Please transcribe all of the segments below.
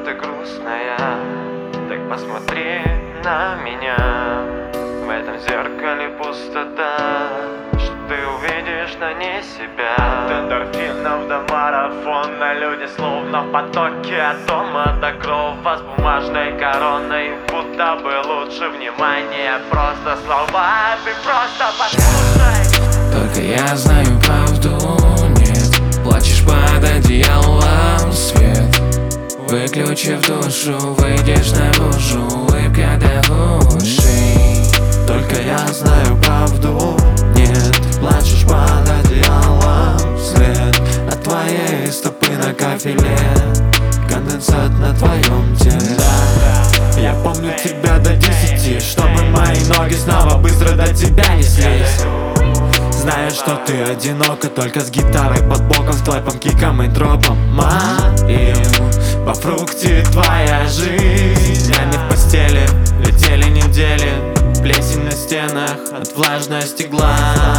ты грустная, так посмотри на меня. В этом зеркале пустота, что ты увидишь на ней себя. От эндорфинов до марафона люди словно в потоке. От дома до крова с бумажной короной, будто бы лучше внимание. Просто слова, ты просто послушай. Только я знаю правду, нет. Плачешь под одеялом, свет выключив душу, выйдешь наружу, улыбка до ушей. Только я знаю правду, нет. Плачешь под одеялом, свет от твоей стопы на кафеле, конденсат на твоем теле. Я помню тебя до 10, чтобы мои ноги снова быстро до тебя неслись. Знаю, что ты одинока, только с гитарой под боком, с твайпом, киком и дропом моим. Во фрукте твоя жизнь, а не в постели. Летели недели, плесень на стенах от влажности глаз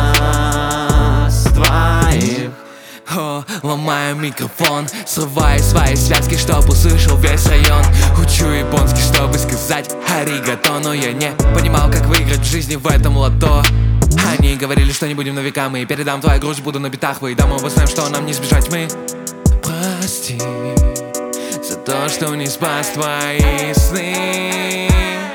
твоих. О, ломаю микрофон, срываю свои связки, чтоб услышал весь район. Учу японский, чтобы сказать аригато, но я не понимал, как выиграть в жизни в этом лото. Они говорили, что не будем на века, мы передам твою грусть, буду на битах, выйдем, оба знаем, что нам не сбежать, мы. Прости за то, что не спас твои сны.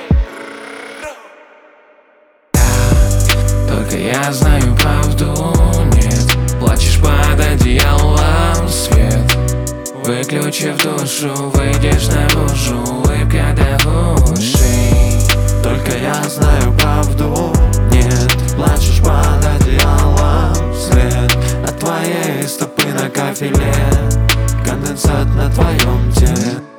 Только я знаю правду, нет. Плачешь под одеялом, свет выключив душу, выйдешь наружу, улыбка до ушей. Только я знаю правду, нет. Плачешь под одеялом, свет от твоей стопы на кафеле, конденсат на твоем теле.